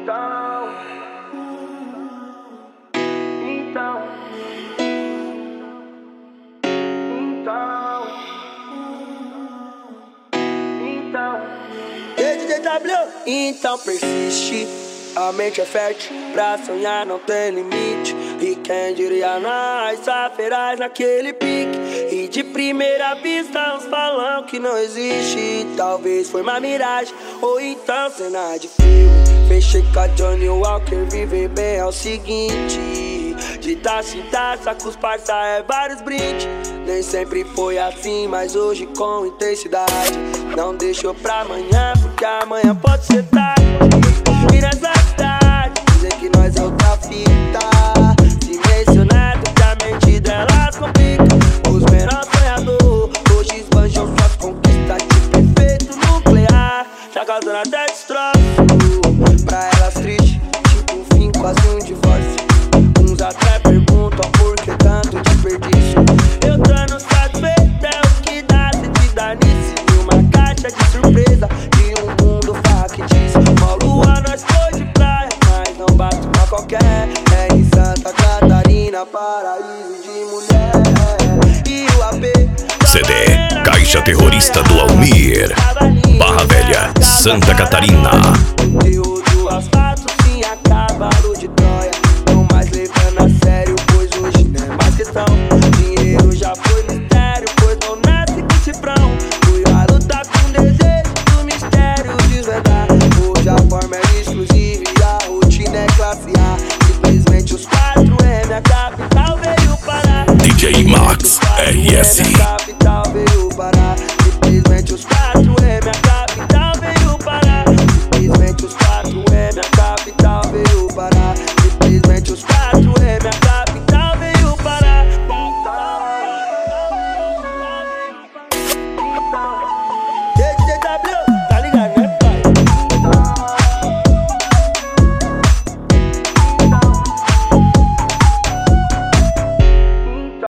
Então persiste, a mente é fértil, pra sonhar não tem limite. E quem diria nós, ferais naquele pique. E de primeira vista uns falam que não existe. Talvez foi uma miragem, ou então cena de filme. Fechei com a Johnny Walker, viver bem é o seguinte: de taça em taça com os parça é vários brindes. Nem sempre foi assim, mas hoje com intensidade. Não deixou pra amanhã, porque amanhã pode ser tarde. E nessa cidade, dizem que nós é outra fita. Se mencionado que a mente delas complica. Os menores sonhadores hoje esbanjam suas conquistas de perfeito nuclear. Tá causando até destroço pra elas triste, tipo um fim, quase um divórcio. Uns até perguntam por que tanto desperdício. Eu dando satisfeito é o que dá, se te dá nisso. E uma caixa de surpresa de um mundo factício. Uma lua nós foi de praia, mas não bate pra qualquer. É em Santa Catarina, paraíso de mulher. E o AP CD Caixa Terrorista do Almir, Barra Velha, Santa Catarina.